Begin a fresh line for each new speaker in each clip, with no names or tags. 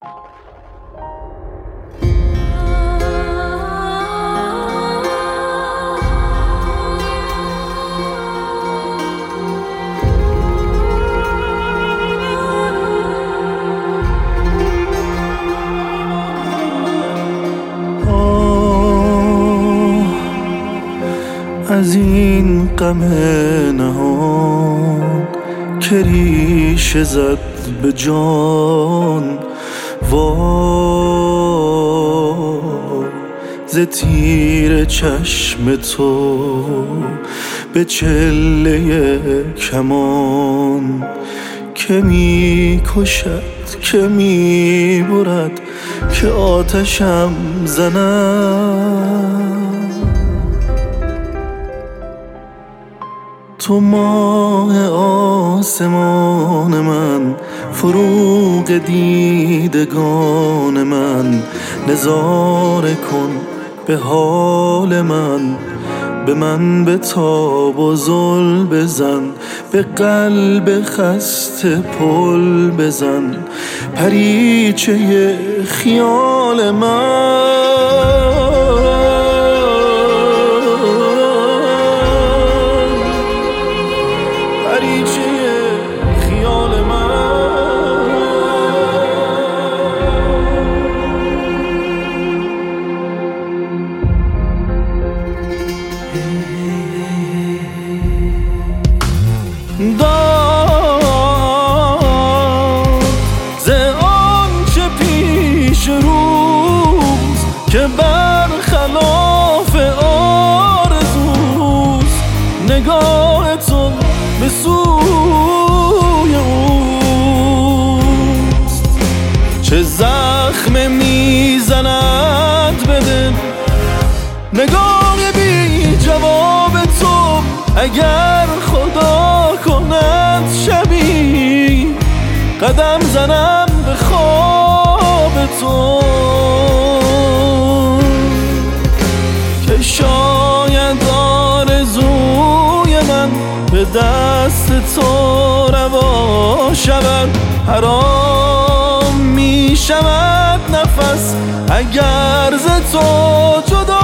از این غم نهان که ریشه زد به جان، وای ز تیر چشم تو به چله کمان، که می کشد که می برد که آتشم زند. تو ماه آسمان من، فروغ دیدگان من، نظاره کن به حال من، به من بتاب و زل بزن، به قلب خسته پل بزن، پریچه خیال من. ز آنچه پیش روز که برخلاف آرزوست، نگاه تو به سوی اوست. چه زخم میزند به دل نگاه بی جواب تو، اگر خدا کند شبی قدم زنم به خواب تو، که شاید آرزوی من به دست تو روا شود. حرام می شود نفس اگر ز تو جدا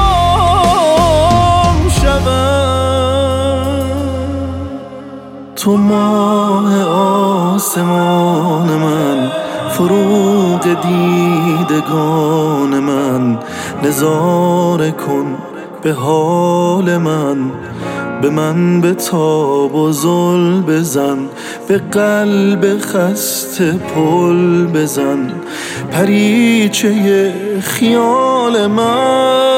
شود. تو ماه آسمان من، فروغ دیدگان من، نظاره کن به حال من، به من بتاب و زل بزن، به قلب خسته پل بزن، پریچه خیال من.